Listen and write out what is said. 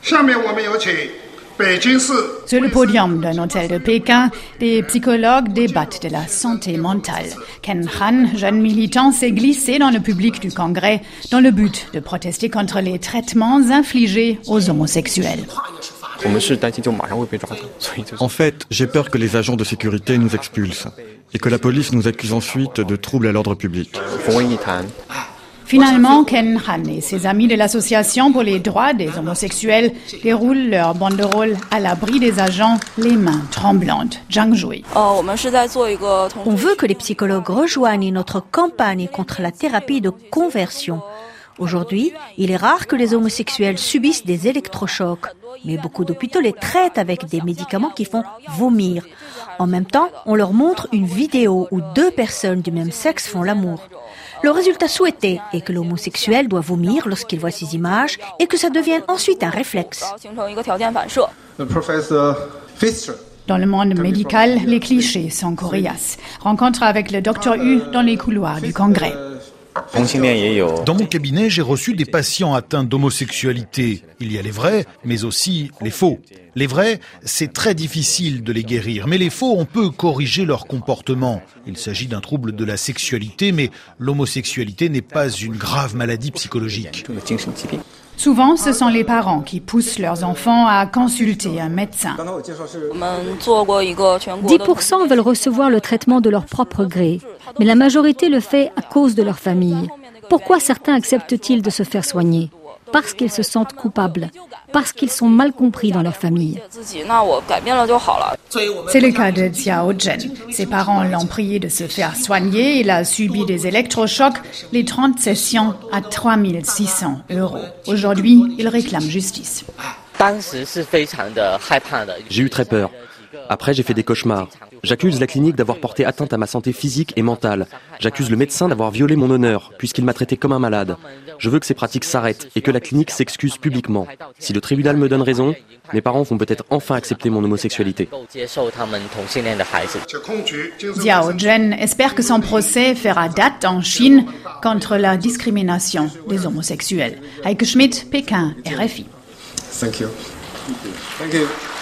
Sur le podium d'un hôtel de Pékin, des psychologues débattent de la santé mentale. Ken Han, jeune militant, s'est glissé dans le public du Congrès dans le but de protester contre les traitements infligés aux homosexuels. En fait, j'ai peur que les agents de sécurité nous expulsent et que la police nous accuse ensuite de troubles à l'ordre public. Finalement, Ken Han et ses amis de l'association pour les droits des homosexuels déroulent leur banderole à l'abri des agents, les mains tremblantes. Zhang Jui. On veut que les psychologues rejoignent notre campagne contre la thérapie de conversion. Aujourd'hui, il est rare que les homosexuels subissent des électrochocs, mais beaucoup d'hôpitaux les traitent avec des médicaments qui font vomir. En même temps, on leur montre une vidéo où 2 personnes du même sexe font l'amour. Le résultat souhaité est que l'homosexuel doit vomir lorsqu'il voit ces images et que ça devienne ensuite un réflexe. Dans le monde médical, les clichés sont coriaces. Rencontre avec le Dr Hu dans les couloirs du Congrès. Dans mon cabinet, j'ai reçu des patients atteints d'homosexualité. Il y a les vrais, mais aussi les faux. Les vrais, c'est très difficile de les guérir, mais les faux, on peut corriger leur comportement. Il s'agit d'un trouble de la sexualité, mais l'homosexualité n'est pas une grave maladie psychologique. Souvent, ce sont les parents qui poussent leurs enfants à consulter un médecin. 10% veulent recevoir le traitement de leur propre gré, mais la majorité le fait à cause de leur famille. Pourquoi certains acceptent-ils de se faire soigner ? Parce qu'ils se sentent coupables, parce qu'ils sont mal compris dans leur famille. C'est le cas de Xiao Zhen. Ses parents l'ont prié de se faire soigner. Il a subi des électrochocs, les 30 sessions à 3 600 €. Aujourd'hui, il réclame justice. J'ai eu très peur. Après, j'ai fait des cauchemars. J'accuse la clinique d'avoir porté atteinte à ma santé physique et mentale. J'accuse le médecin d'avoir violé mon honneur, puisqu'il m'a traité comme un malade. Je veux que ces pratiques s'arrêtent et que la clinique s'excuse publiquement. Si le tribunal me donne raison, mes parents vont peut-être enfin accepter mon homosexualité. Xiao Zhen espère que son procès fera date en Chine contre la discrimination des homosexuels. Heike Schmidt, Pékin, RFI. Thank you.